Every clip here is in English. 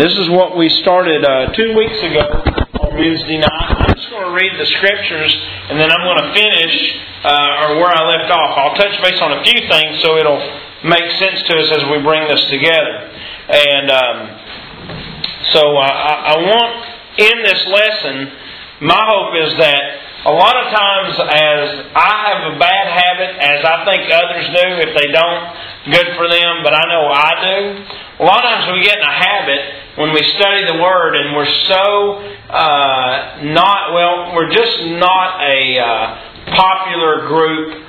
this is what we started 2 weeks ago on Wednesday night. I'm just going to read the scriptures, and then I'm going to finish where I left off. I'll touch base on a few things so it'll make sense to us as we bring this together. And so I want, in this lesson, my hope is that a lot of times, as I have a bad habit, as I think others do, if they don't, good for them, but I know I do. A lot of times we get in a habit when we study the Word and we're so we're just not a popular group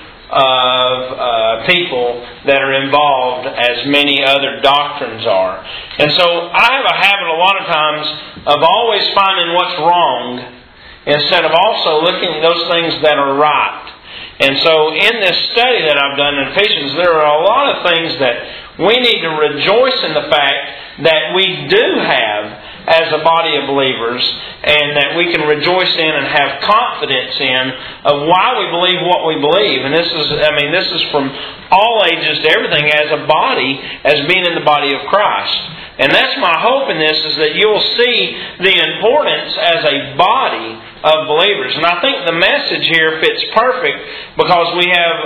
of people that are involved as many other doctrines are. And so I have a habit a lot of times of always finding what's wrong instead of also looking at those things that are right. And so in this study that I've done in Ephesians, there are a lot of things that we need to rejoice in the fact that we do have as a body of believers, and that we can rejoice in and have confidence in of why we believe what we believe. And this is from all ages to everything as a body, as being in the body of Christ. And that's my hope in this, is that you'll see the importance as a body of believers. And I think the message here fits perfect because we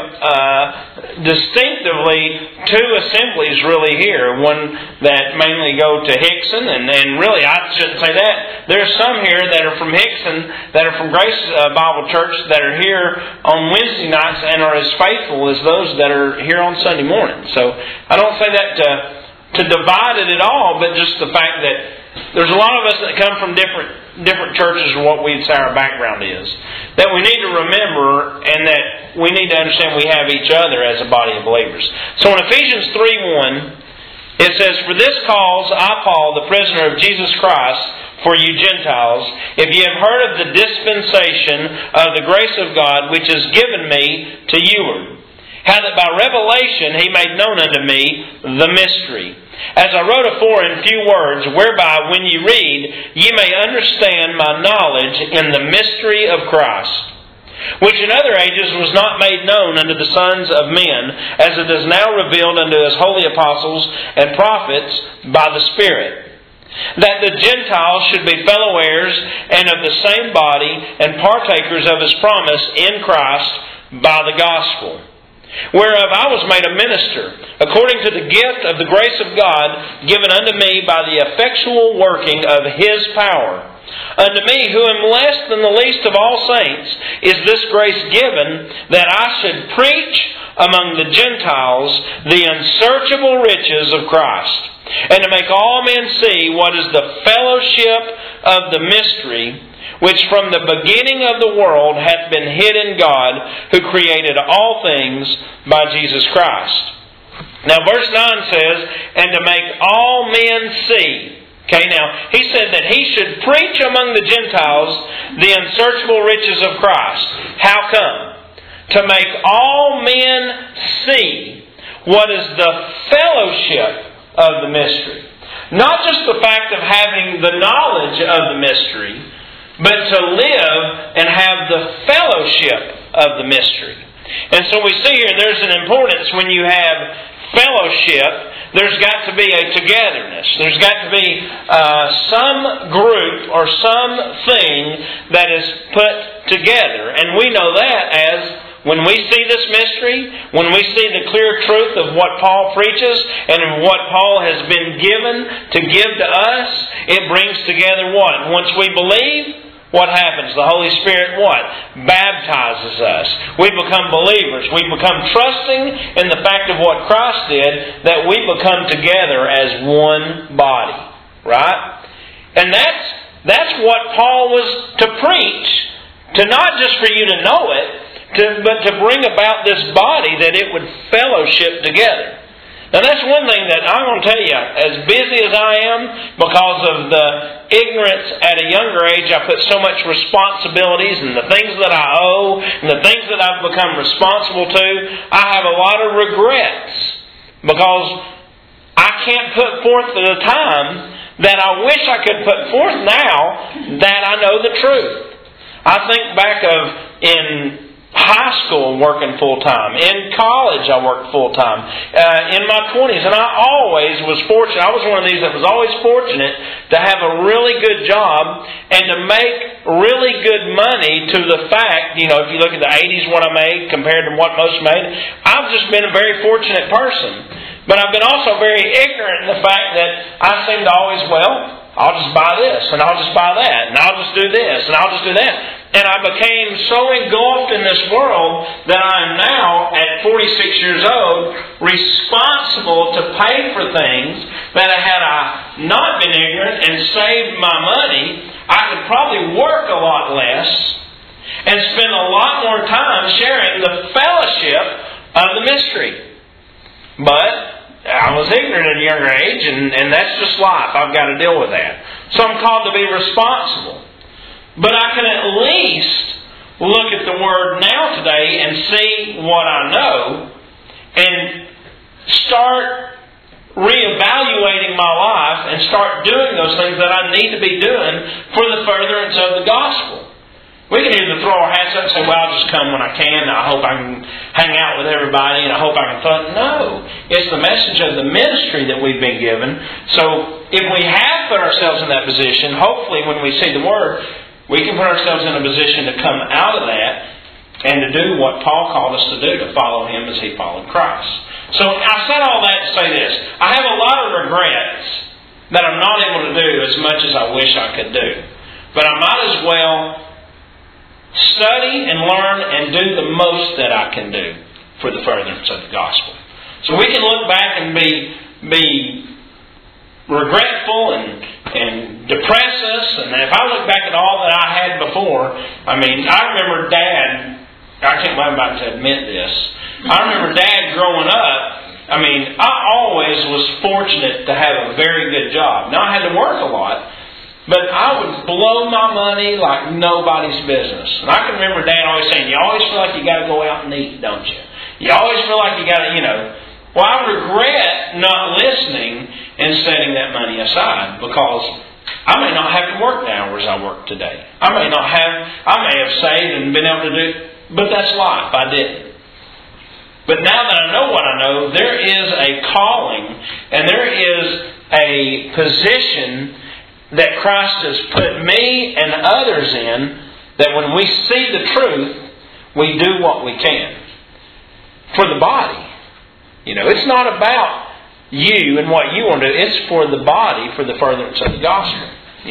have distinctively two assemblies really here. One that mainly go to Hickson, and really I shouldn't say that. There's some here that are from Hickson, that are from Grace Bible Church, that are here on Wednesday nights and are as faithful as those that are here on Sunday morning. So I don't say that to divide it at all, but just the fact that there's a lot of us that come from different churches, or what we'd say our background is, that we need to remember, and that we need to understand we have each other as a body of believers. So in Ephesians 3:1, it says, "For this cause I, Paul, the prisoner of Jesus Christ, for you Gentiles, if ye have heard of the dispensation of the grace of God, which is given me to you, how that by revelation He made known unto me the mystery, as I wrote afore in few words, whereby when ye read, ye may understand my knowledge in the mystery of Christ, which in other ages was not made known unto the sons of men, as it is now revealed unto His holy apostles and prophets by the Spirit, that the Gentiles should be fellow heirs and of the same body, and partakers of His promise in Christ by the gospel, whereof I was made a minister, according to the gift of the grace of God given unto me by the effectual working of His power. Unto me, who am less than the least of all saints, is this grace given, that I should preach among the Gentiles the unsearchable riches of Christ, and to make all men see what is the fellowship of the mystery, which from the beginning of the world hath been hid in God, who created all things by Jesus Christ." Now verse 9 says, "And to make all men see." Okay, now he said that he should preach among the Gentiles the unsearchable riches of Christ. How come? To make all men see what is the fellowship of the mystery. Not just the fact of having the knowledge of the mystery, but to live and have the fellowship of the mystery. And so we see here there's an importance when you have fellowship. There's got to be a togetherness. There's got to be some group or something that is put together. And we know that as when we see this mystery, when we see the clear truth of what Paul preaches and what Paul has been given to give to us, it brings together what? Once we believe, what happens? The Holy Spirit what? Baptizes us. We become believers. We become trusting in the fact of what Christ did, that we become together as one body. Right? And that's what Paul was to preach, to not just for you to know it, but to bring about this body, that it would fellowship together. Now that's one thing that I'm going to tell you, as busy as I am, because of the ignorance at a younger age, I put so much responsibilities and the things that I owe and the things that I've become responsible to, I have a lot of regrets because I can't put forth the time that I wish I could put forth now that I know the truth. I think back of in high school working full-time. In college I worked full-time. In my 20s. And I always was fortunate. I was one of these that was always fortunate to have a really good job and to make really good money to the fact, if you look at the 80s what I made compared to what most made, I've just been a very fortunate person. But I've been also very ignorant in the fact that I seem to always, I'll just buy this, and I'll just buy that, and I'll just do this, and I'll just do that. And I became so engulfed in this world that I am now, at 46 years old, responsible to pay for things that had I not been ignorant and saved my money, I could probably work a lot less and spend a lot more time sharing the fellowship of the mystery. But I was ignorant at a younger age, and that's just life. I've got to deal with that. So I'm called to be responsible. But I can at least look at the Word now today and see what I know and start reevaluating my life and start doing those things that I need to be doing for the furtherance of the gospel. We can either throw our hats up and say, I'll just come when I can. I hope I can hang out with everybody and I hope I can fun. No. It's the message of the ministry that we've been given. So if we have put ourselves in that position, hopefully when we see the Word, we can put ourselves in a position to come out of that and to do what Paul called us to do, to follow Him as He followed Christ. So I said all that to say this. I have a lot of regrets that I'm not able to do as much as I wish I could do. But I might as well study and learn and do the most that I can do for the furtherance of the gospel. So we can look back and be regretful and depress us. And if I look back at all that I had before, I remember Dad, I can't believe I'm about to admit this. I remember Dad growing up, I always was fortunate to have a very good job. Now I had to work a lot, but I would blow my money like nobody's business. And I can remember Dad always saying, you always feel like you got to go out and eat, don't you? You always feel like you got to, Well, I regret not listening and setting that money aside because I may not have to work the hours I work today. I may have saved and been able to do, but that's life. I didn't. But now that I know what I know, there is a calling and there is a position that Christ has put me and others in, that when we see the truth, we do what we can. For the body. It's not about you and what you want to do. It's for the body, for the furtherance of the gospel.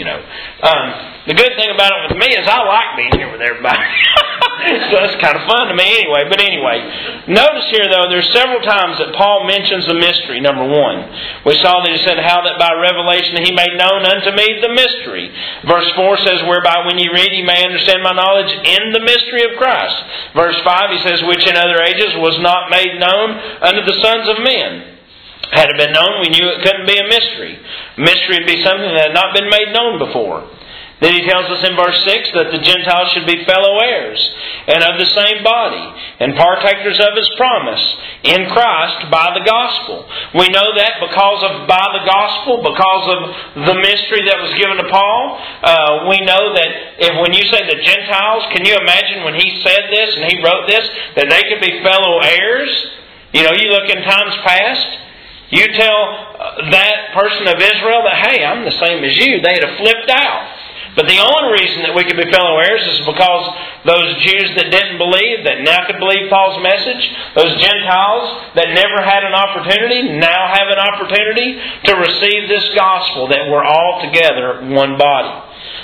The good thing about it with me is I like being here with everybody. So it's kind of fun to me anyway. But anyway, notice here though, there's several times that Paul mentions the mystery. Number one, we saw that he said, how that by revelation He made known unto me the mystery. Verse 4 says, whereby when ye read ye may understand my knowledge in the mystery of Christ. Verse 5 he says, which in other ages was not made known unto the sons of men. Had it been known, we knew it couldn't be a mystery. Mystery would be something that had not been made known before. Then he tells us in verse 6 that the Gentiles should be fellow heirs and of the same body and partakers of His promise in Christ by the gospel. We know that because of by the gospel, because of the mystery that was given to Paul. We know that when you say the Gentiles, can you imagine when he said this and he wrote this, that they could be fellow heirs? You look in times past, you tell that person of Israel that, hey, I'm the same as you, they'd have flipped out. But the only reason that we could be fellow heirs is because those Jews that didn't believe, that now could believe Paul's message, those Gentiles that never had an opportunity, now have an opportunity to receive this gospel, that we're all together one body.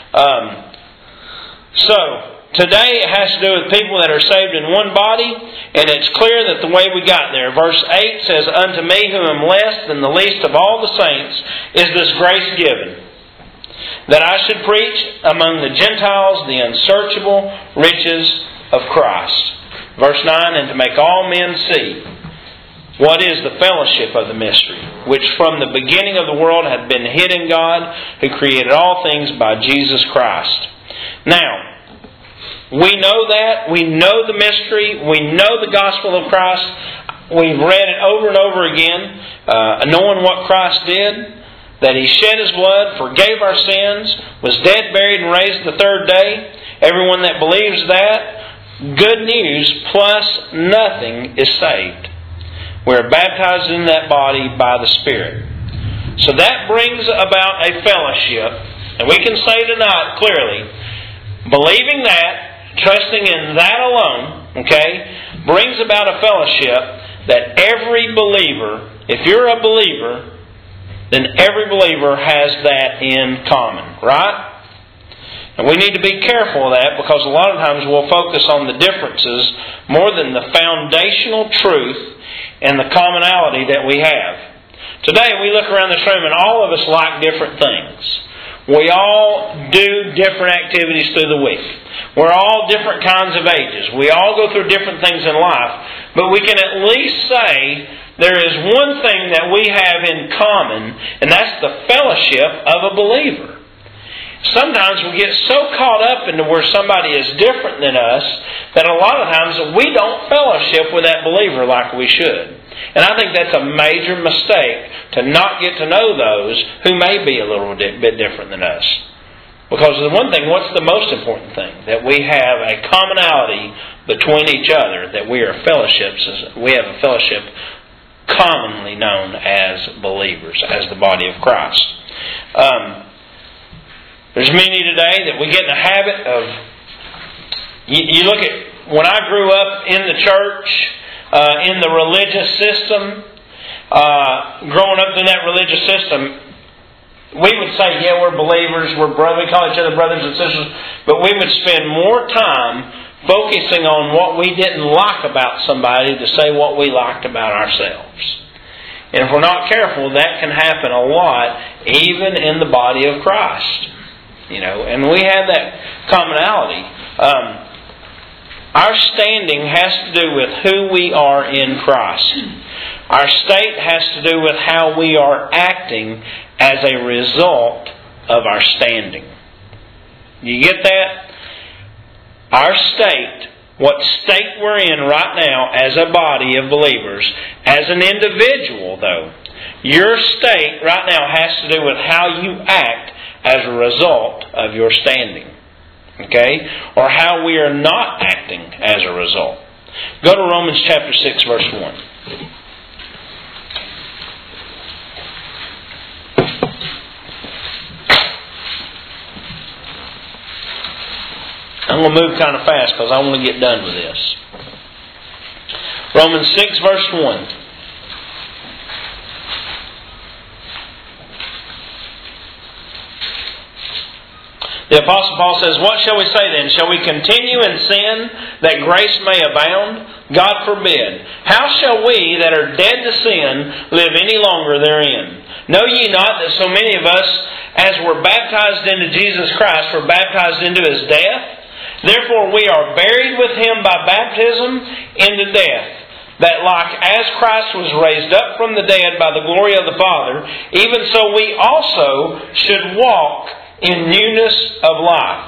So, today it has to do with people that are saved in one body, and it's clear that the way we got there. Verse 8 says, unto me who am less than the least of all the saints is this grace given, that I should preach among the Gentiles the unsearchable riches of Christ. Verse 9, and to make all men see what is the fellowship of the mystery, which from the beginning of the world had been hid in God, who created all things by Jesus Christ. Now, we know that. We know the mystery. We know the gospel of Christ. We've read it over and over again, knowing what Christ did, that He shed His blood, forgave our sins, was dead, buried, and raised the third day. Everyone that believes that good news plus nothing is saved. We're baptized in that body by the Spirit. So that brings about a fellowship. And we can say tonight clearly, believing that, trusting in that alone, brings about a fellowship that every believer, if you're a believer, then every believer has that in common, right? And we need to be careful of that, because a lot of times we'll focus on the differences more than the foundational truth and the commonality that we have. Today we look around this room and all of us like different things. We all do different activities through the week. We're all different kinds of ages. We all go through different things in life. But we can at least say there is one thing that we have in common, and that's the fellowship of a believer. Sometimes we get so caught up into where somebody is different than us that a lot of times we don't fellowship with that believer like we should. And I think that's a major mistake, to not get to know those who may be a little bit different than us. Because the one thing, what's the most important thing? That we have a commonality between each other, that we are fellowships. We have a fellowship commonly known as believers, as the body of Christ. There's many today that we get in the habit of... You look at... When I grew up in the church, in the religious system, growing up in that religious system, we would say, yeah, we're believers, we're brothers, we call each other brothers and sisters, but we would spend more time focusing on what we didn't like about somebody to say what we liked about ourselves. And if we're not careful, that can happen a lot, even in the body of Christ. And we have that commonality. Our standing has to do with who we are in Christ. Our state has to do with how we are acting as a result of our standing. You get that? Our state, what state we're in right now as a body of believers, as an individual though, your state right now has to do with how you act as a result of your standing. Or how we are not acting as a result. Go to Romans chapter 6, verse 1. I'm going to move kind of fast because I want to get done with this. Romans 6, verse 1. The Apostle Paul says, "What shall we say then? Shall we continue in sin that grace may abound? God forbid. How shall we that are dead to sin live any longer therein? Know ye not that so many of us, as were baptized into Jesus Christ, were baptized into His death? Therefore we are buried with Him by baptism into death, that like as Christ was raised up from the dead by the glory of the Father, even so we also should walk in newness of life.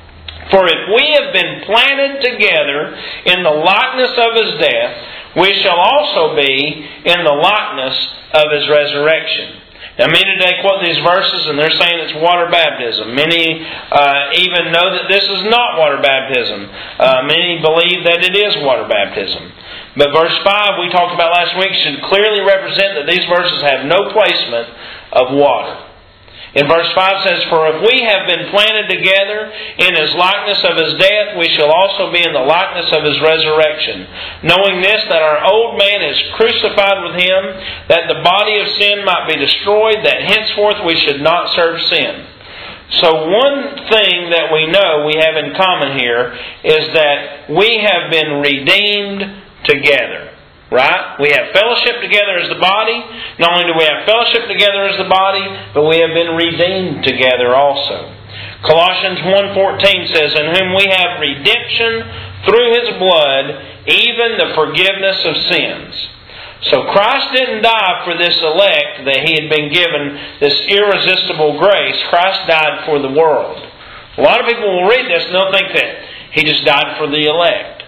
For if we have been planted together in the likeness of His death, we shall also be in the likeness of His resurrection." Now many today quote these verses and they're saying it's water baptism. Many even know that this is not water baptism. Many believe that it is water baptism. But verse 5 we talked about last week should clearly represent that these verses have no placement of water. In verse 5 says, "For if we have been planted together in His likeness of His death, we shall also be in the likeness of His resurrection. Knowing this, that our old man is crucified with Him, that the body of sin might be destroyed, that henceforth we should not serve sin." So one thing that we know we have in common here is that we have been redeemed together. Right? We have fellowship together as the body. Not only do we have fellowship together as the body, but we have been redeemed together also. Colossians 1:14 says, "In whom we have redemption through His blood, even the forgiveness of sins." So Christ didn't die for this elect that He had been given this irresistible grace. Christ died for the world. A lot of people will read this and they'll think that He just died for the elect.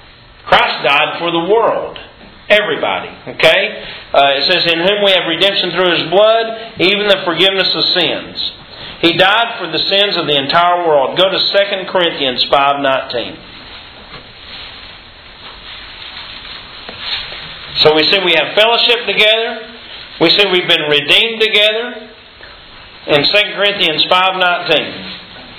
Christ died for the world. Everybody. Okay? It says, "In whom we have redemption through His blood, even the forgiveness of sins." He died for the sins of the entire world. Go to 2 Corinthians 5:19. So we see we have fellowship together. We see we've been redeemed together. In 2 Corinthians 5:19.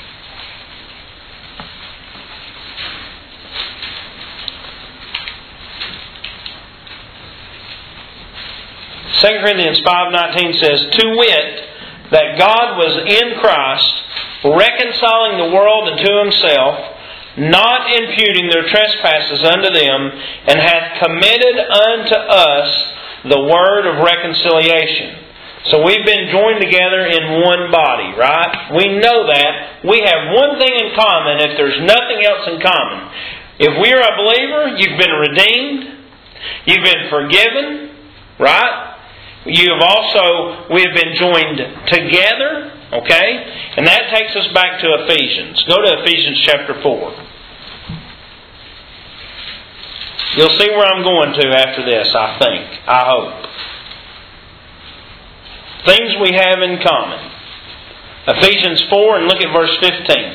2 Corinthians 5:19 says, "To wit, that God was in Christ, reconciling the world unto Himself, not imputing their trespasses unto them, and hath committed unto us the word of reconciliation." So we've been joined together in one body, right? We know that. We have one thing in common if there's nothing else in common. If we're a believer, you've been redeemed. You've been forgiven, right? We have been joined together, okay? And that takes us back to Ephesians. Go to Ephesians chapter 4. You'll see where I'm going to after this, I think. I hope. Things we have in common. Ephesians 4, and look at verse 15.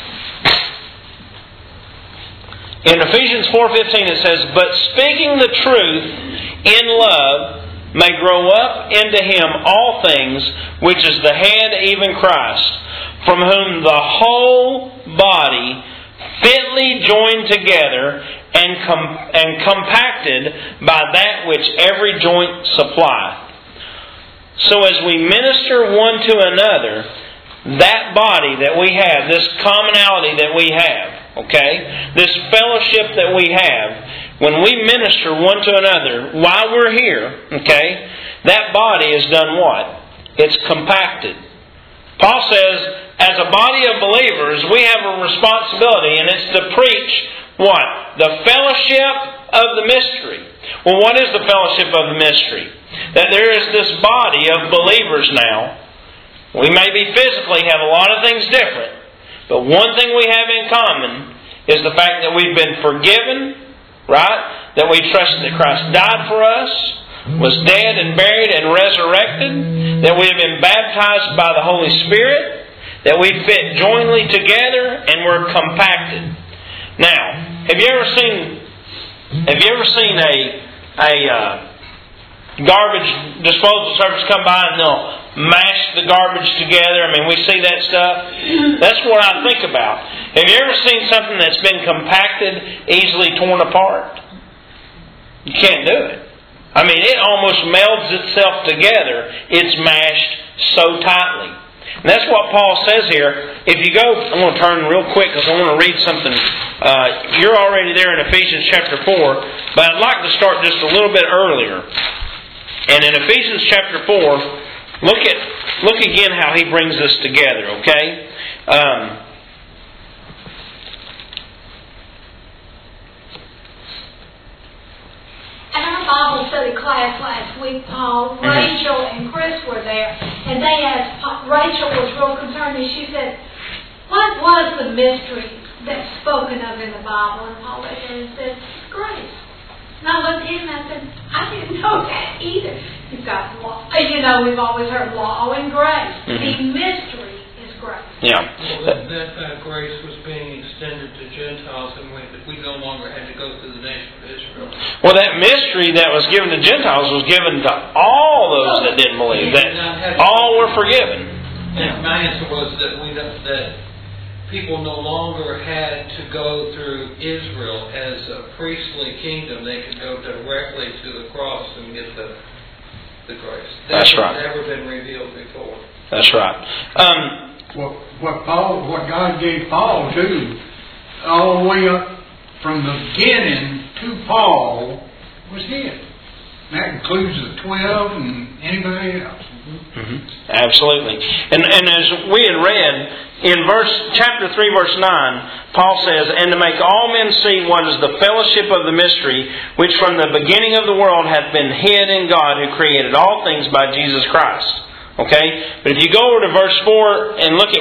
In Ephesians 4:15 it says, "But speaking the truth in love, may grow up into Him all things, which is the head, even Christ, from whom the whole body, fitly joined together and compacted by that which every joint supplieth. So as we minister one to another, that body that we have, this commonality that we have, okay, this fellowship that we have, when we minister one to another while we're here, okay, that body has done what? It's compacted. Paul says, as a body of believers, we have a responsibility, and it's to preach what? The fellowship of the mystery. Well, what is the fellowship of the mystery? That there is this body of believers now. We maybe physically have a lot of things different, but one thing we have in common is the fact that we've been forgiven, right? That we trust that Christ died for us, was dead and buried and resurrected, that we have been baptized by the Holy Spirit, that we fit jointly together and we're compacted. Now, have you ever seen a garbage disposal service come by and they'll mash the garbage together? I mean, we see that stuff. That's what I think about. Have you ever seen something that's been compacted, easily torn apart? You can't do it. I mean, it almost melds itself together. It's mashed so tightly. And that's what Paul says here. If you go, I'm going to turn real quick because I want to read something. You're already there in Ephesians chapter 4, but I'd like to start just a little bit earlier. And in Ephesians chapter 4, look again how he brings this together, okay? At our Bible study class last week, Paul, Rachel and Chris were there, and they asked, Rachel was real concerned, and she said, what was the mystery that's spoken of in the Bible? And Paul looked at her and said, grace. And I looked at him and I said, I didn't know that either. You've got law. You know, we've always heard law and grace. Mm-hmm. The mystery is grace. Yeah. Well, that grace was being extended to Gentiles, and we no longer had to go through the nation of Israel. Well, that mystery that was given to Gentiles was given to all those that didn't believe. That all were forgiven. And my answer was that people no longer had to go through Israel as a priestly kingdom. They could go directly to the cross and get the grace. That's right. That had never been revealed before. That's right. What God gave Paul too, all the way up from the beginning to Paul, was His. That includes the 12 and anybody else. Mm-hmm. Absolutely. And as we had read in chapter 3, verse 9, Paul says, "And to make all men see what is the fellowship of the mystery, which from the beginning of the world hath been hid in God, who created all things by Jesus Christ." Okay? But if you go over to verse 4 and look at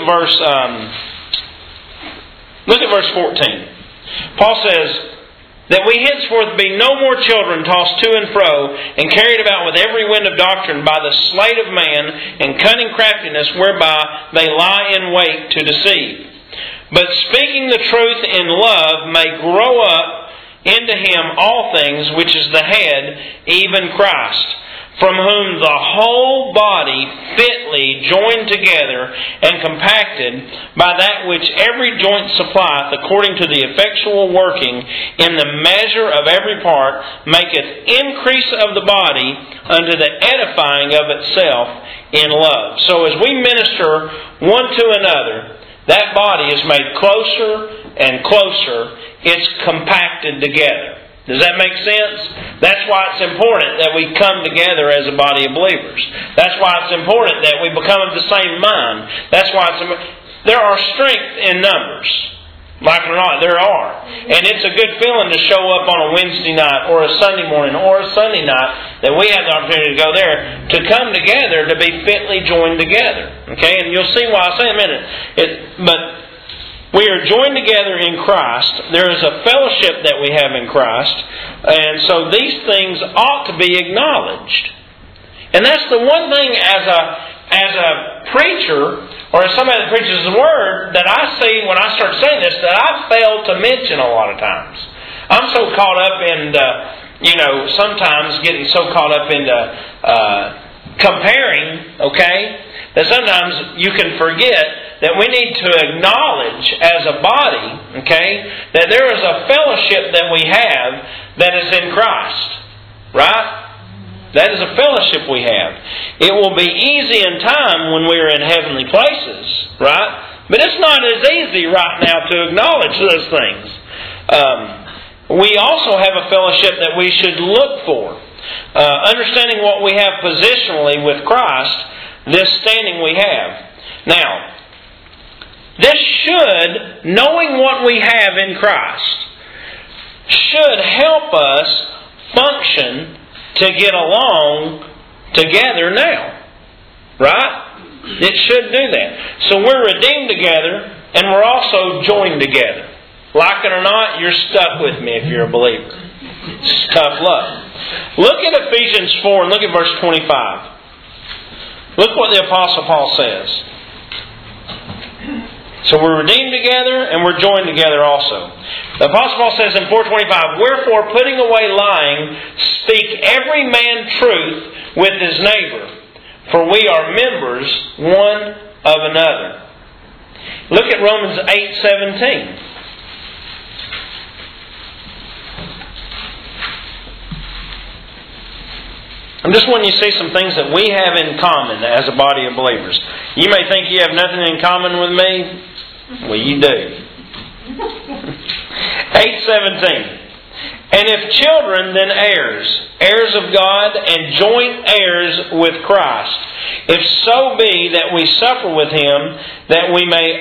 verse 14. Paul says, "That we henceforth be no more children tossed to and fro, and carried about with every wind of doctrine by the sleight of man and cunning craftiness whereby they lie in wait to deceive. But speaking the truth in love may grow up into Him all things, which is the head, even Christ, from whom the whole body fitly joined together and compacted by that which every joint supplieth, according to the effectual working in the measure of every part, maketh increase of the body unto the edifying of itself in love. So as we minister one to another, that body is made closer and closer. It's compacted together. Does that make sense? That's why it's important that we come together as a body of believers. That's why it's important that we become of the same mind. That's why there are strength in numbers. Like it or not, there are. And it's a good feeling to show up on a Wednesday night or a Sunday morning or a Sunday night that we have the opportunity to go there, to come together, to be fitly joined together. Okay? And you'll see why I say in a minute. But we are joined together in Christ. There is a fellowship that we have in Christ. And so these things ought to be acknowledged. And that's the one thing as a preacher, or as somebody that preaches the Word, that I see when I start saying this, that I fail to mention a lot of times. I'm so caught up in, sometimes getting so caught up into comparing, okay, that sometimes you can forget that we need to acknowledge as a body, okay, that there is a fellowship that we have that is in Christ. Right? That is a fellowship we have. It will be easy in time when we are in heavenly places. Right? But it's not as easy right now to acknowledge those things. We also have a fellowship that we should look for. Understanding what we have positionally with Christ, this standing we have. Now, this should, knowing what we have in Christ, should help us function to get along together now. Right? It should do that. So we're redeemed together and we're also joined together. Like it or not, you're stuck with me if you're a believer. It's tough luck. Look at Ephesians 4 and look at verse 25. Look what the Apostle Paul says. So we're redeemed together and we're joined together also. The Apostle Paul says in 4:25, wherefore putting away lying, speak every man truth with his neighbor, for we are members one of another. Look at Romans 8:17. I'm just wanting you to see some things that we have in common as a body of believers. You may think you have nothing in common with me. Well, you do. 8:17. And if children, then heirs, heirs of God, and joint heirs with Christ, if so be that we suffer with Him, that we may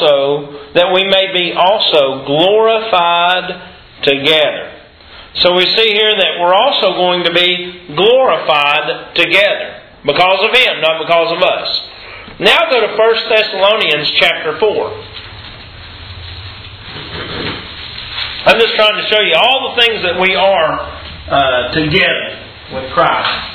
be also glorified together. So we see here that we're also going to be glorified together because of Him, not because of us. Now go to 1 Thessalonians chapter 4. I'm just trying to show you all the things that we are together with Christ.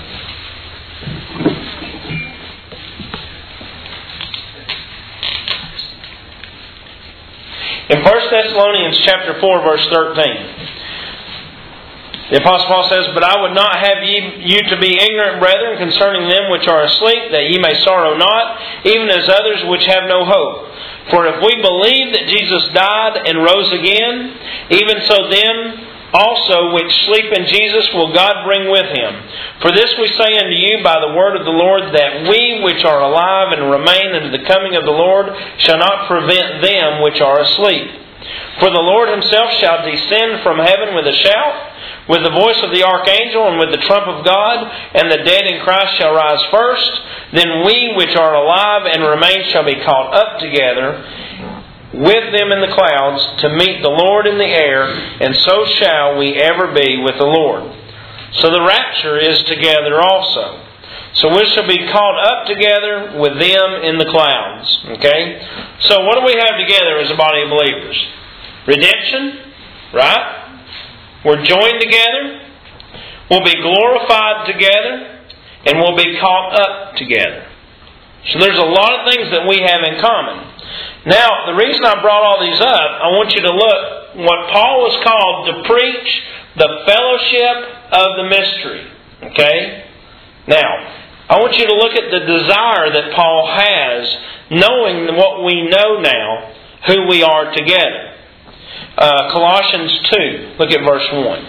In 1 Thessalonians chapter 4, verse 13. The Apostle Paul says, but I would not have you to be ignorant, brethren, concerning them which are asleep, that ye may sorrow not, even as others which have no hope. For if we believe that Jesus died and rose again, even so them also which sleep in Jesus will God bring with Him. For this we say unto you by the word of the Lord, that we which are alive and remain unto the coming of the Lord shall not prevent them which are asleep. For the Lord Himself shall descend from heaven with a shout, with the voice of the archangel, and with the trump of God, and the dead in Christ shall rise first. Then we which are alive and remain shall be caught up together with them in the clouds to meet the Lord in the air, and so shall we ever be with the Lord. So the rapture is together also. So we shall be caught up together with them in the clouds. Okay? So what do we have together as a body of believers? Redemption, right? We're joined together, we'll be glorified together, and we'll be caught up together. So there's a lot of things that we have in common. Now, the reason I brought all these up, I want you to look what Paul was called to preach the fellowship of the mystery. Okay? Now, I want you to look at the desire that Paul has, knowing what we know now, who we are together. Colossians 2, look at verse 1.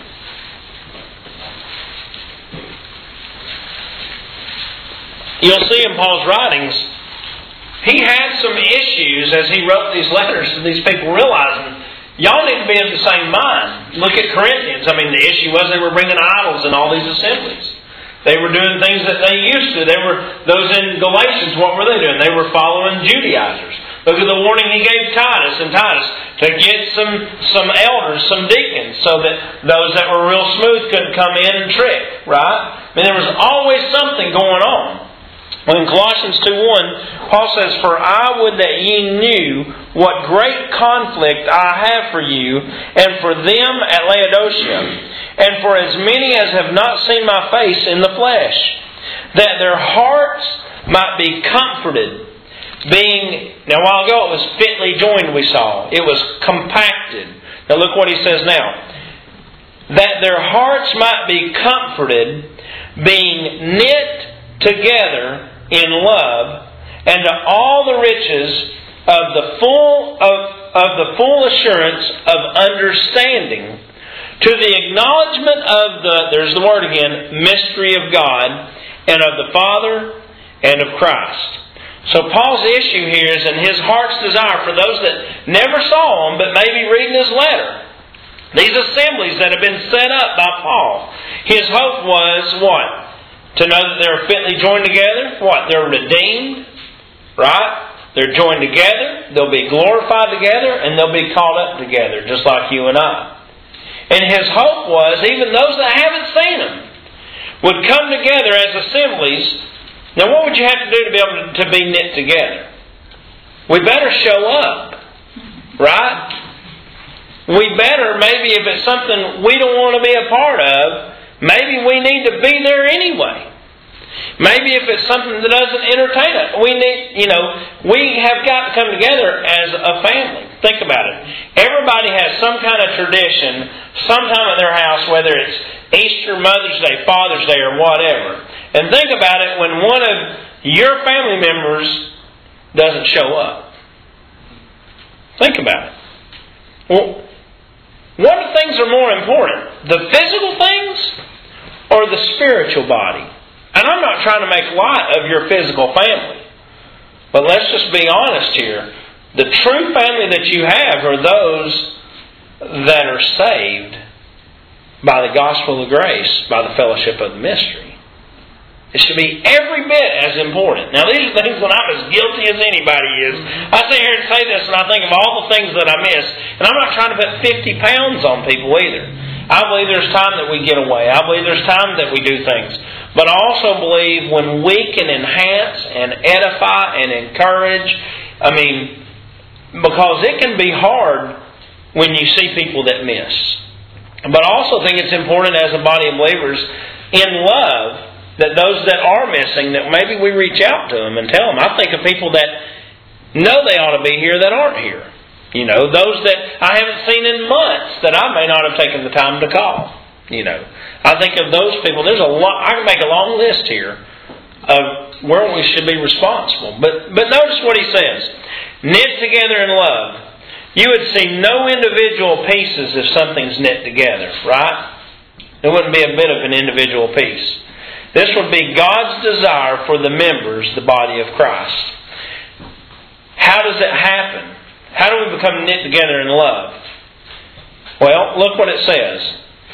You'll see in Paul's writings, he had some issues as he wrote these letters to these people, realizing, y'all need to be of the same mind. Look at Corinthians. I mean, the issue was they were bringing idols in all these assemblies. They were doing things that they used to. Those in Galatians, what were they doing? They were following Judaizers. Look at the warning he gave Titus to get some elders, some deacons, so that those that were real smooth couldn't come in and trick, right? I mean, there was always something going on. Well, in Colossians 2:1, Paul says, "For I would that ye knew what great conflict I have for you, and for them at Laodicea, and for as many as have not seen my face in the flesh, that their hearts might be comforted, being..." Now, a while ago it was fitly joined, we saw. It was compacted. Now look what he says now. "That their hearts might be comforted, being knit together in love, and to all the riches of the full assurance of understanding, to the acknowledgement of the," there's the word again, "mystery of God, and of the Father, and of Christ." So Paul's issue here is in his heart's desire for those that never saw him, but maybe reading his letter. These assemblies that have been set up by Paul. His hope was what? To know that they're fitly joined together. What? They're redeemed. Right? They're joined together. They'll be glorified together. And they'll be caught up together. Just like you and I. And his hope was even those that haven't seen Him would come together as assemblies. Now what would you have to do to be able to be knit together? We better show up. Right? We better, maybe if it's something we don't want to be a part of, maybe we need to be there anyway. Maybe if it's something that doesn't entertain us, we have got to come together as a family. Think about it. Everybody has some kind of tradition sometime at their house, whether it's Easter, Mother's Day, Father's Day, or whatever. And think about it when one of your family members doesn't show up. Think about it. Well, what things are more important? The physical things or the spiritual body? And I'm not trying to make light of your physical family. But let's just be honest here. The true family that you have are those that are saved by the gospel of grace, by the fellowship of the mystery. It should be every bit as important. Now, these are things that I'm as guilty as anybody is. I sit here and say this and I think of all the things that I miss. And I'm not trying to put 50 pounds on people either. I believe there's time that we get away. I believe there's time that we do things. But I also believe when we can enhance and edify and encourage, because it can be hard when you see people that miss. But I also think it's important as a body of believers in love that those that are missing, that maybe we reach out to them and tell them. I think of people that know they ought to be here that aren't here. Those that I haven't seen in months that I may not have taken the time to call. I think of those people. There's a lot. I can make a long list here of where we should be responsible. But notice what he says. Knit together in love. You would see no individual pieces if something's knit together, right? There wouldn't be a bit of an individual piece. This would be God's desire for the members, the body of Christ. How does it happen? How do we become knit together in love? Well, look what it says.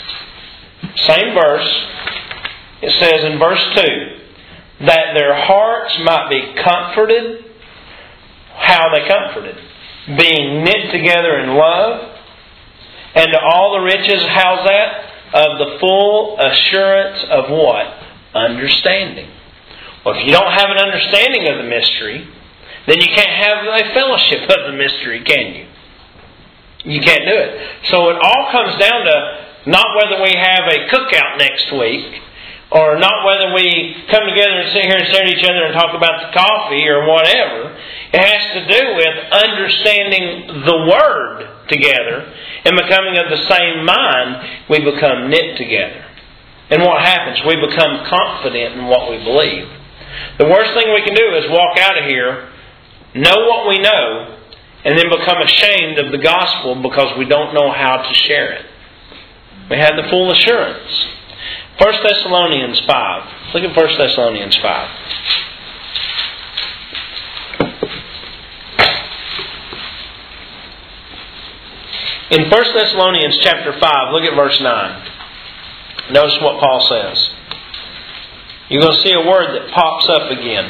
Same verse. It says in verse 2, that their hearts might be comforted. How are they comforted? Being knit together in love. And to all the riches, how's that? Of the full assurance of what? Understanding. Well, if you don't have an understanding of the mystery, then you can't have a fellowship of the mystery, can you? You can't do it. So it all comes down to not whether we have a cookout next week or not whether we come together and sit here and stare at each other and talk about the coffee or whatever. It has to do with understanding the Word together and becoming of the same mind. We become knit together. And what happens? We become confident in what we believe. The worst thing we can do is walk out of here, know what we know, and then become ashamed of the gospel because we don't know how to share it. We have the full assurance. 1 Thessalonians 5. Look at 1 Thessalonians 5. In 1 Thessalonians chapter 5, look at verse 9. Notice what Paul says. You're going to see a word that pops up again.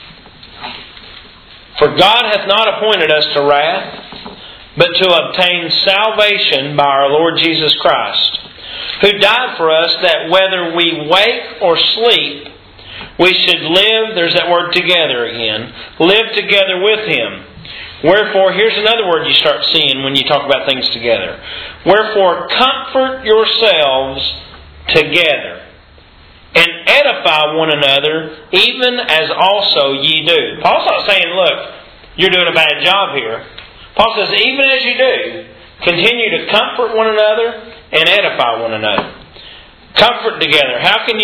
For God hath not appointed us to wrath, but to obtain salvation by our Lord Jesus Christ, who died for us, that whether we wake or sleep, we should live, there's that word together again, live together with Him. Wherefore, here's another word you start seeing when you talk about things together. Wherefore, comfort yourselves together, and edify one another, even as also ye do. Paul's not saying, look, you're doing a bad job here. Paul says, even as you do, continue to comfort one another and edify one another. Comfort together. How can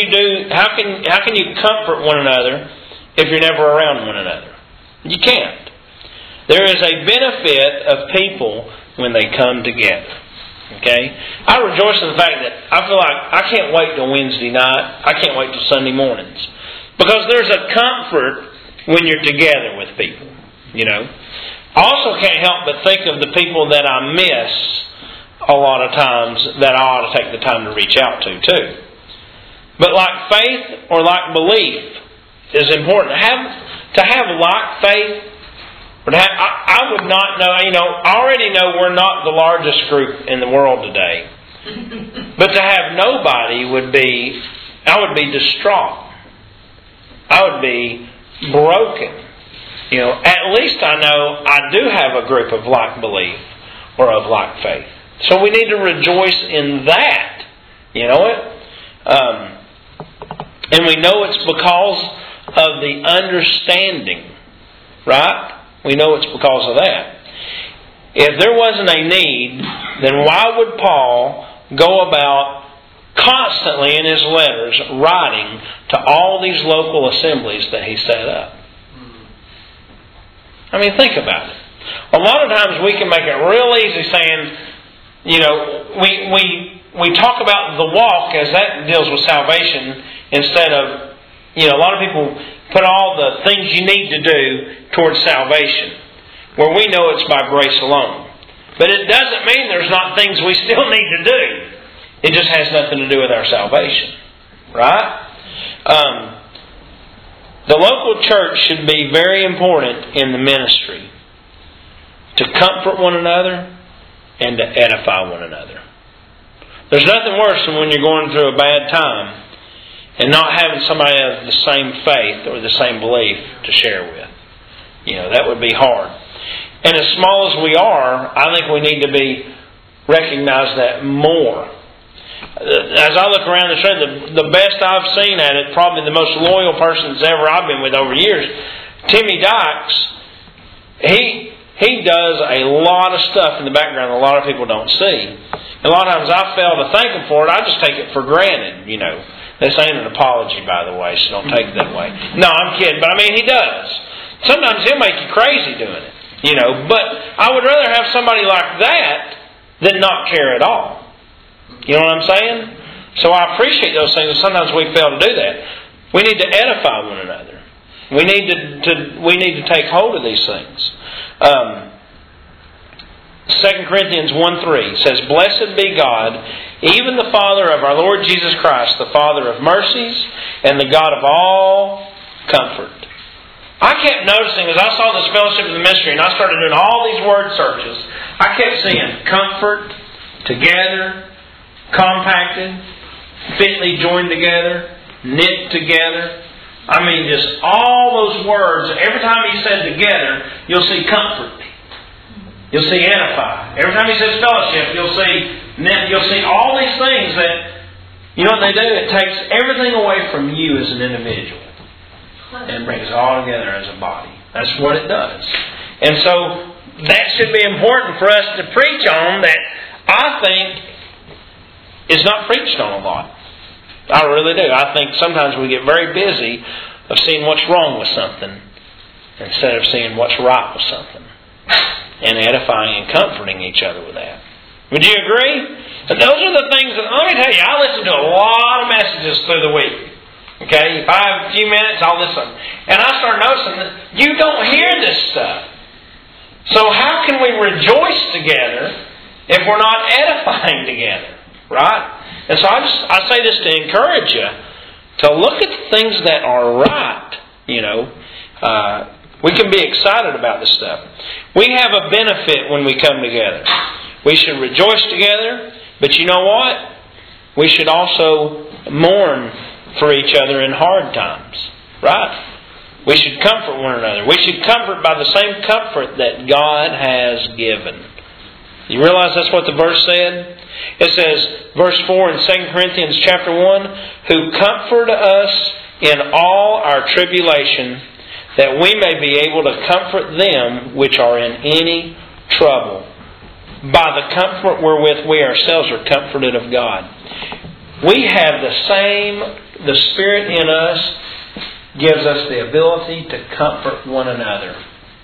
you comfort one another if you're never around one another? You can't. There is a benefit of people when they come together. Okay? I rejoice in the fact that I feel like I can't wait till Wednesday night. I can't wait till Sunday mornings. Because there's a comfort when you're together with people. You know? I also can't help but think of the people that I miss a lot of times that I ought to take the time to reach out to too. But like faith or like belief is important. To have like faith, I would not know, I already know we're not the largest group in the world today. But to have nobody I would be distraught. I would be broken. At least I know I do have a group of like belief or of like faith. So we need to rejoice in that. You know it? And we know it's because of the understanding. Right? We know it's because of that. If there wasn't a need, then why would Paul go about constantly in his letters writing to all these local assemblies that he set up? I mean, think about it. A lot of times we can make it real easy saying, we talk about the walk as that deals with salvation instead of, a lot of people put all the things you need to do towards salvation, where we know it's by grace alone. But it doesn't mean there's not things we still need to do. It just has nothing to do with our salvation. Right? The local church should be very important in the ministry. To comfort one another and to edify one another. There's nothing worse than when you're going through a bad time and not having somebody of the same faith or the same belief to share with. That would be hard. And as small as we are, I think we need to recognize that more. As I look around the church, the best I've seen at it, probably the most loyal person that's ever I've been with over years, Timmy Dykes, he does a lot of stuff in the background that a lot of people don't see. And a lot of times I fail to thank him for it. I just take it for granted, This ain't an apology, by the way, so don't take it that way. No, I'm kidding. But he does. Sometimes he'll make you crazy doing it. But I would rather have somebody like that than not care at all. You know what I'm saying? So I appreciate those things, and sometimes we fail to do that. We need to edify one another. We need to take hold of these things. 2 Corinthians 1:3 says, Blessed be God, even the Father of our Lord Jesus Christ, the Father of mercies and the God of all comfort. I kept noticing as I saw this fellowship of the mystery and I started doing all these word searches, I kept seeing comfort, together, compacted, fitly joined together, knit together. Just all those words. Every time he said together, you'll see comfort. You'll see edify. Every time he says fellowship, you'll see all these things that You know what they do? It takes everything away from you as an individual and brings it all together as a body. That's what it does. And so that should be important for us to preach on, that I think is not preached on a lot. I really do. I think sometimes we get very busy of seeing what's wrong with something instead of seeing what's right with something, and edifying and comforting each other with that. Would you agree? And those are the things that, let me tell you, I listen to a lot of messages through the week. Okay? If I have a few minutes, I'll listen. And I start noticing that you don't hear this stuff. So how can we rejoice together if we're not edifying together? Right? And so I say this to encourage you to look at the things that are right. You know, we can be excited about this stuff. We have a benefit when we come together. We should rejoice together, but you know what? We should also mourn for each other in hard times. Right? We should comfort one another. We should comfort by the same comfort that God has given. You realize that's what the verse said? It says, verse 4 in 2 Corinthians chapter 1, who comfort us in all our tribulation, that we may be able to comfort them which are in any trouble, by the comfort wherewith we ourselves are comforted of God. We have the Spirit in us gives us the ability to comfort one another.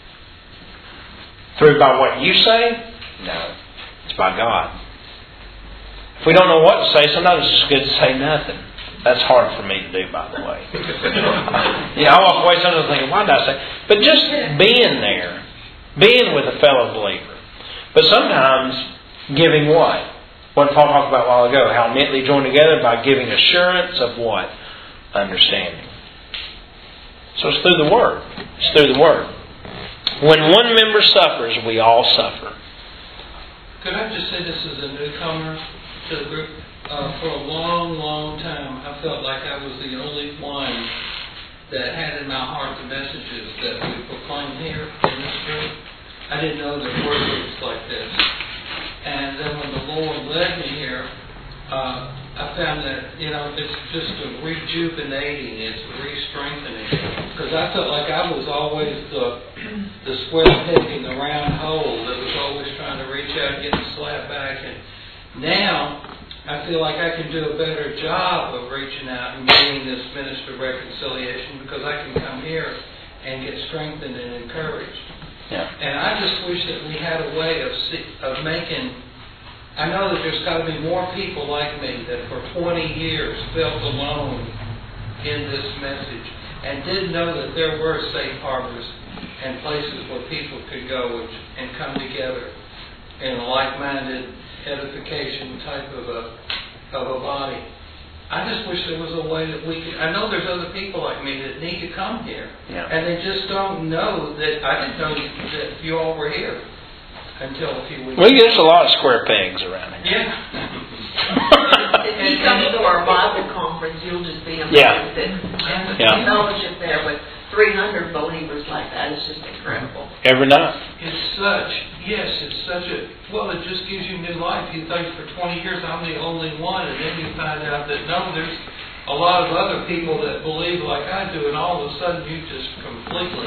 By what you say? No. It's by God. If we don't know what to say, sometimes it's good to say nothing. That's hard for me to do, by the way. I walk away sometimes thinking, why did I say? But just being there, being with a fellow believer. But sometimes giving what? What Paul talked about a while ago, how knitly joined together by giving assurance of what? Understanding. So it's through the Word. It's through the Word. When one member suffers, we all suffer. Could I just say this as a newcomer to the group? For a long, long time, I felt like I was the only one that had in my heart the messages that we proclaim here in this group. I didn't know there were groups like this. And then when the Lord led me here, I found that, it's just a rejuvenating, it's re-strengthening. Because I felt like I was always the square peg in the round hole that was always trying to reach out and get the slap back. And now, I feel like I can do a better job of reaching out and being this minister of reconciliation because I can come here and get strengthened and encouraged. Yeah. And I just wish that we had a way of making... I know that there's got to be more people like me that for 20 years felt alone in this message and didn't know that there were safe harbors and places where people could go and come together in a like-minded edification type of a body. I just wish there was a way that we could... I know there's other people like me that need to come here. Yeah. And they just don't know that... I didn't know that you all were here until a few weeks ago. Well, there's a lot of square pegs around here. Yeah. If you come to our Bible conference, you'll just be amazed at the fellowship there with 300 believers like that. It's just incredible. Every night. It's such a... Well, it just gives you new life. You think for 20 years I'm the only one, and then you find out that no, there's a lot of other people that believe like I do, and all of a sudden you just completely...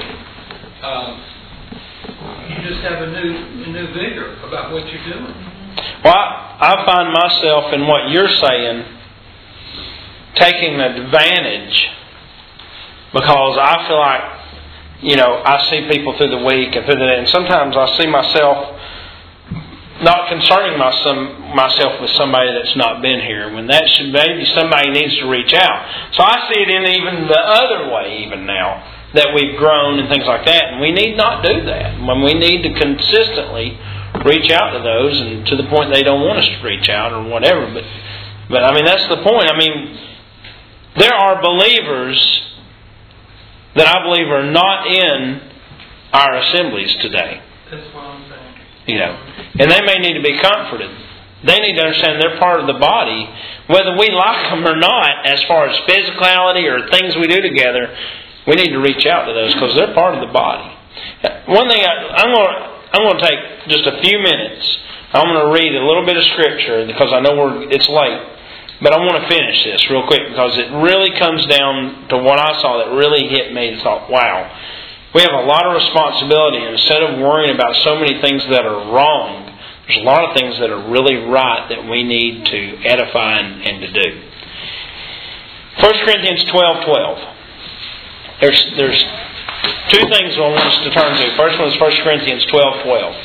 you just have a new vigor about what you're doing. Well, I find myself in what you're saying taking advantage because I feel like, I see people through the week and through the day, and sometimes I see myself not concerning myself with somebody that's not been here when that should maybe somebody needs to reach out. So I see it in even the other way even now that we've grown and things like that, and we need not do that. When we need to consistently reach out to those and to the point they don't want us to reach out or whatever. But I mean, that's the point. I mean, there are believers that I believe are not in our assemblies today. That's what I'm saying. And they may need to be comforted. They need to understand they're part of the body, whether we like them or not, as far as physicality or things we do together. We need to reach out to those because they're part of the body. One thing I'm going to take just a few minutes. I'm going to read a little bit of Scripture because I know it's late. But I want to finish this real quick because it really comes down to what I saw that really hit me and thought, wow, we have a lot of responsibility. And instead of worrying about so many things that are wrong, there's a lot of things that are really right that we need to edify and to do. 1 Corinthians 12:12. There's two things I want us to turn to. First one is 1 Corinthians 12:12.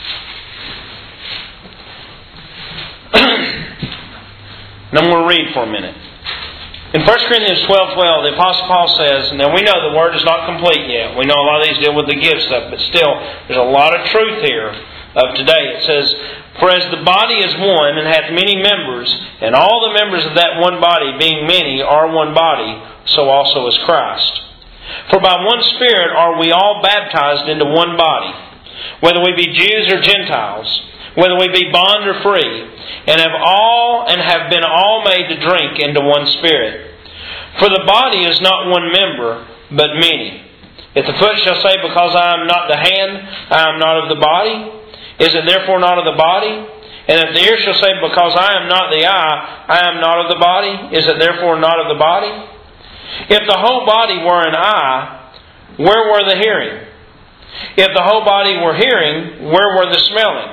And I'm going to read for a minute. In 1 Corinthians 12:12, the Apostle Paul says, now we know the Word is not complete yet. We know a lot of these deal with the gift stuff, but still, there's a lot of truth here of today. It says, for as the body is one and hath many members, and all the members of that one body, being many, are one body, so also is Christ. For by one Spirit are we all baptized into one body, whether we be Jews or Gentiles, whether we be bond or free, and have been all made to drink into one Spirit. For the body is not one member, but many. If the foot shall say, because I am not the hand, I am not of the body, is it therefore not of the body? And if the ear shall say, because I am not the eye, I am not of the body, is it therefore not of the body? If the whole body were an eye, where were the hearing? If the whole body were hearing, where were the smelling?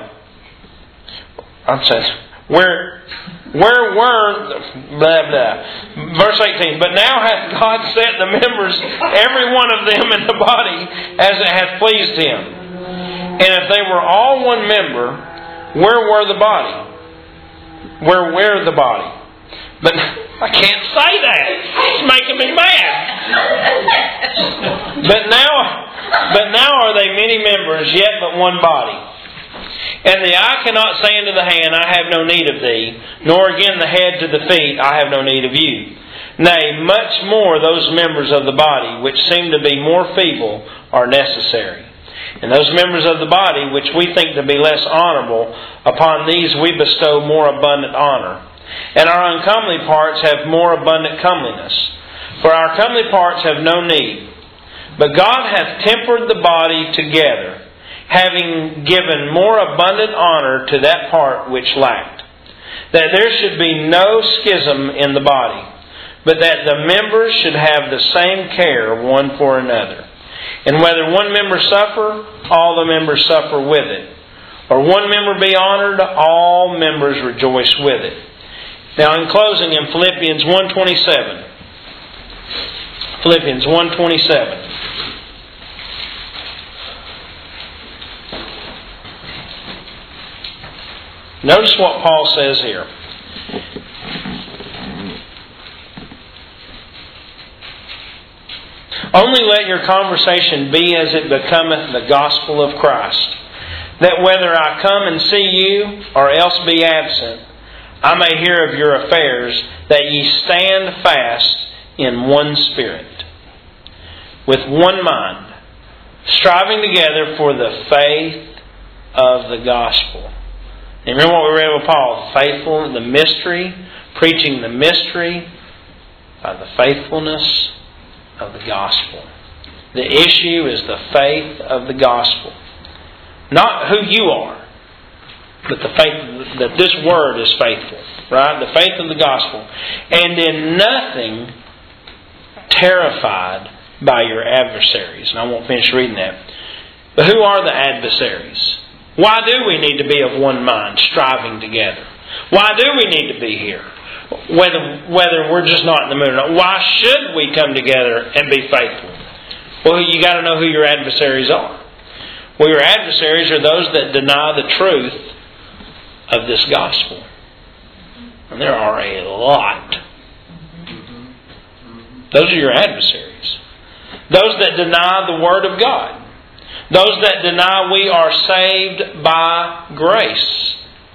Where were blah blah. Verse 18. But now hath God set the members, every one of them in the body, as it hath pleased Him. And if they were all one member, where were the body? Where were the body? But I can't say that. It's making me mad. But now are they many members, yet but one body. And the eye cannot say unto the hand, I have no need of thee, nor again the head to the feet, I have no need of you. Nay, much more those members of the body, which seem to be more feeble, are necessary. And those members of the body, which we think to be less honourable, upon these we bestow more abundant honour. And our uncomely parts have more abundant comeliness. For our comely parts have no need. But God hath tempered the body together, having given more abundant honour to that part which lacked, that there should be no schism in the body, but that the members should have the same care one for another. And whether one member suffer, all the members suffer with it. Or one member be honoured, all members rejoice with it. Now in closing, in Philippians 1:27. Philippians 1:27. Notice what Paul says here. Only let your conversation be as it becometh the gospel of Christ, that whether I come and see you, or else be absent, I may hear of your affairs, that ye stand fast in one spirit, with one mind, striving together for the faith of the gospel. And remember what we read with Paul, faithful in the mystery, preaching the mystery by the faithfulness of the gospel. The issue is the faith of the gospel. Not who you are, but the faith that this word is faithful. Right? The faith of the gospel. And in nothing terrified by your adversaries. And I won't finish reading that. But who are the adversaries? Why do we need to be of one mind, striving together? Why do we need to be here? Whether we're just not in the mood or not. Why should we come together and be faithful? Well, you got to know who your adversaries are. Well, your adversaries are those that deny the truth of this gospel. And there are a lot. Those are your adversaries. Those that deny the Word of God. Those that deny we are saved by grace.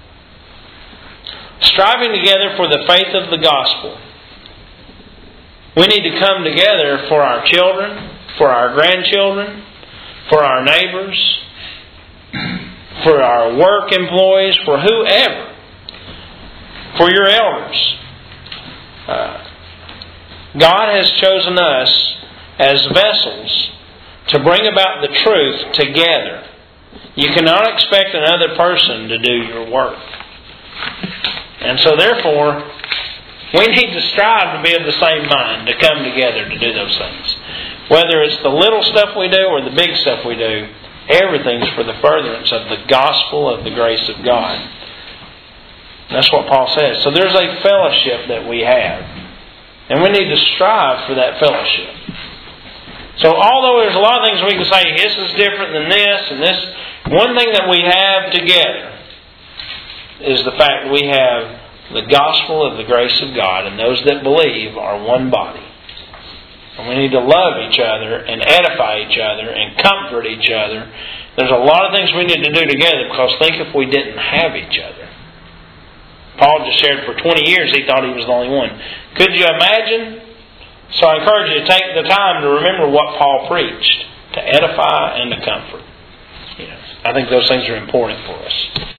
Striving together for the faith of the gospel. We need to come together for our children, for our grandchildren, for our neighbors, for our work employees, for whoever. For your elders. God has chosen us as vessels to bring about the truth together. You cannot expect another person to do your work. And so therefore, We need to strive to be of the same mind, to come together to do those things. Whether it's the little stuff we do or the big stuff we do, everything's for the furtherance of the gospel of the grace of God. That's what Paul says. So there's a fellowship that we have. And we need to strive for that fellowship. So although there's a lot of things we can say, this is different than this and this, one thing that we have together is the fact that we have the gospel of the grace of God, and those that believe are one body. And we need to love each other and edify each other and comfort each other. There's a lot of things we need to do together, because think if we didn't have each other. Paul just shared for 20 years he thought he was the only one. Could you imagine? So I encourage you to take the time to remember what Paul preached, to edify and to comfort. I think those things are important for us.